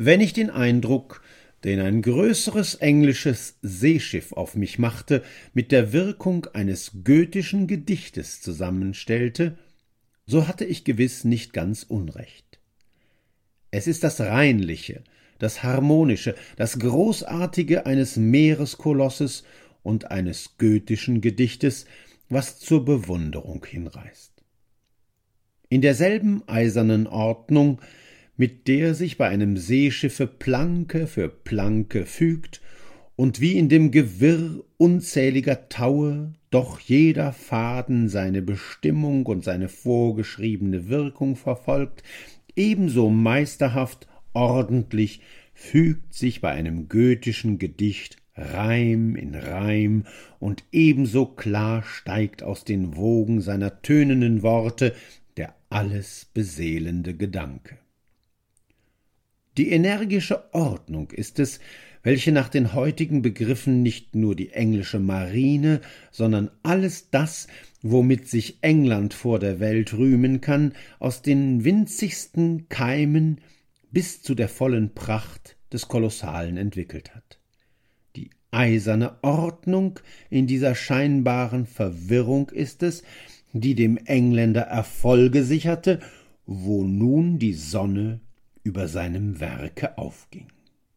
wenn ich den Eindruck, den ein größeres englisches Seeschiff auf mich machte, mit der Wirkung eines goethischen Gedichtes zusammenstellte, so hatte ich gewiss nicht ganz Unrecht. Es ist das Reinliche, das Harmonische, das Großartige eines Meereskolosses und eines goethischen Gedichtes, was zur Bewunderung hinreißt. In derselben eisernen Ordnung, mit der sich bei einem Seeschiffe Planke für Planke fügt und wie in dem Gewirr unzähliger Taue doch jeder Faden seine Bestimmung und seine vorgeschriebene Wirkung verfolgt, ebenso meisterhaft, ordentlich fügt sich bei einem goethischen Gedicht Reim in Reim und ebenso klar steigt aus den Wogen seiner tönenden Worte der alles beseelende Gedanke. Die energische Ordnung ist es, welche nach den heutigen Begriffen nicht nur die englische Marine, sondern alles das, womit sich England vor der Welt rühmen kann, aus den winzigsten Keimen bis zu der vollen Pracht des Kolossalen entwickelt hat. Die eiserne Ordnung in dieser scheinbaren Verwirrung ist es, die dem Engländer Erfolge sicherte, wo nun die Sonne über seinem Werke aufging.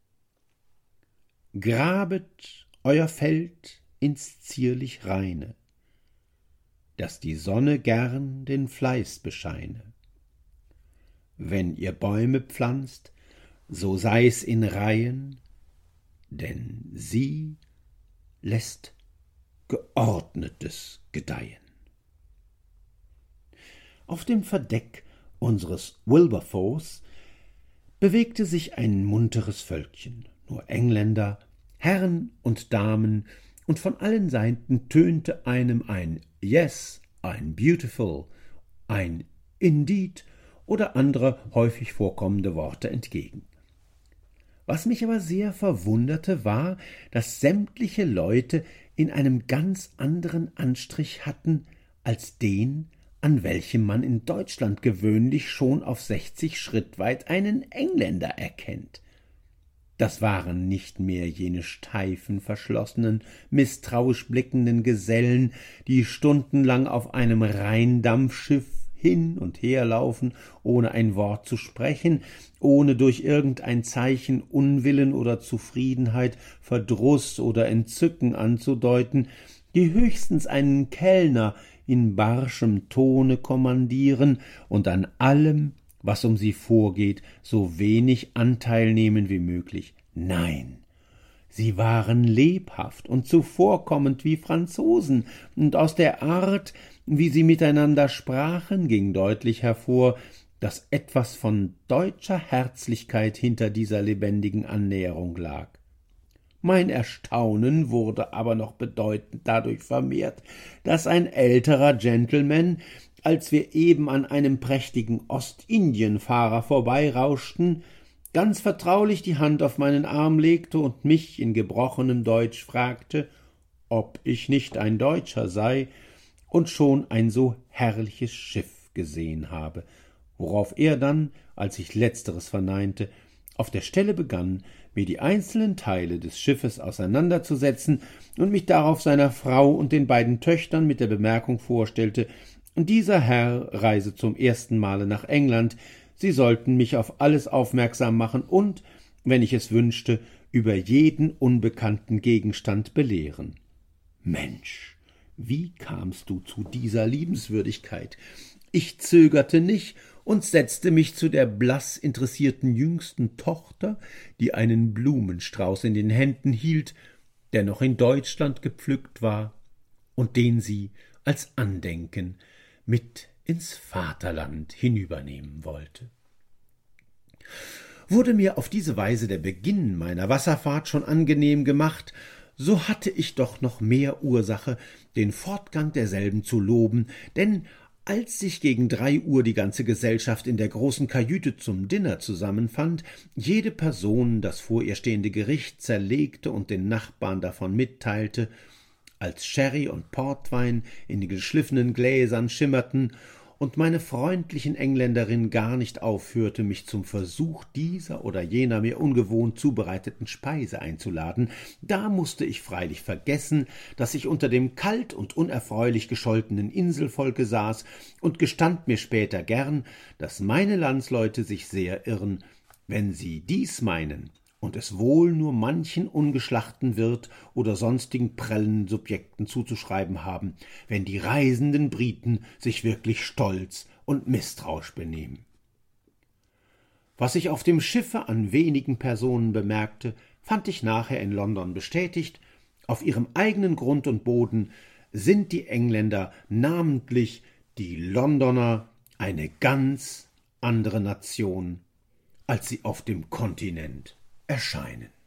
Grabet euer Feld ins zierlich Reine, dass die Sonne gern den Fleiß bescheine. Wenn ihr Bäume pflanzt, so sei's in Reihen, denn sie lässt Geordnetes gedeihen. Auf dem Verdeck unseres Wilberforce bewegte sich ein munteres Völkchen, nur Engländer, Herren und Damen, und von allen Seiten tönte einem ein Yes, ein Beautiful, ein Indeed oder andere häufig vorkommende Worte entgegen. Was mich aber sehr verwunderte, war, dass sämtliche Leute in einem ganz anderen Anstrich hatten als den, an welchem man in Deutschland gewöhnlich schon auf 60 Schritt weit einen Engländer erkennt. Das waren nicht mehr jene steifen, verschlossenen, misstrauisch blickenden Gesellen, die stundenlang auf einem Rheindampfschiff hin und her laufen, ohne ein Wort zu sprechen, ohne durch irgendein Zeichen Unwillen oder Zufriedenheit, Verdruss oder Entzücken anzudeuten, die höchstens einen Kellner in barschem Tone kommandieren und an allem, was um sie vorgeht, so wenig Anteil nehmen wie möglich. Nein, sie waren lebhaft und zuvorkommend wie Franzosen, und aus der Art, wie sie miteinander sprachen, ging deutlich hervor, dass etwas von deutscher Herzlichkeit hinter dieser lebendigen Annäherung lag. Mein Erstaunen wurde aber noch bedeutend dadurch vermehrt, dass ein älterer Gentleman, als wir eben an einem prächtigen Ostindienfahrer vorbeirauschten, ganz vertraulich die Hand auf meinen Arm legte und mich in gebrochenem Deutsch fragte, ob ich nicht ein Deutscher sei und schon ein so herrliches Schiff gesehen habe, worauf er dann, als ich letzteres verneinte, auf der Stelle begann, mir die einzelnen Teile des Schiffes auseinanderzusetzen und mich darauf seiner Frau und den beiden Töchtern mit der Bemerkung vorstellte, dieser Herr reise zum ersten Male nach England, sie sollten mich auf alles aufmerksam machen und, wenn ich es wünschte, über jeden unbekannten Gegenstand belehren. Mensch, wie kamst du zu dieser Liebenswürdigkeit? Ich zögerte nicht und setzte mich zu der blass interessierten jüngsten Tochter, die einen Blumenstrauß in den Händen hielt, der noch in Deutschland gepflückt war und den sie als Andenken mit ins Vaterland hinübernehmen wollte. Wurde mir auf diese Weise der Beginn meiner Wasserfahrt schon angenehm gemacht, so hatte ich doch noch mehr Ursache, den Fortgang derselben zu loben, denn als sich gegen 3 Uhr die ganze Gesellschaft in der großen Kajüte zum Dinner zusammenfand, jede Person das vor ihr stehende Gericht zerlegte und den Nachbarn davon mitteilte, als Sherry und Portwein in den geschliffenen Gläsern schimmerten und meine freundlichen Engländerin gar nicht aufhörte, mich zum Versuch dieser oder jener mir ungewohnt zubereiteten Speise einzuladen, da mußte ich freilich vergessen, dass ich unter dem kalt und unerfreulich gescholtenen Inselvolke saß, und gestand mir später gern, dass meine Landsleute sich sehr irren, wenn sie dies meinen und es wohl nur manchen ungeschlachten Wirt oder sonstigen prellen Subjekten zuzuschreiben haben, wenn die reisenden Briten sich wirklich stolz und misstrauisch benehmen. Was ich auf dem Schiffe an wenigen Personen bemerkte, fand ich nachher in London bestätigt: Auf ihrem eigenen Grund und Boden sind die Engländer, namentlich die Londoner, eine ganz andere Nation, als sie auf dem Kontinent erscheinen.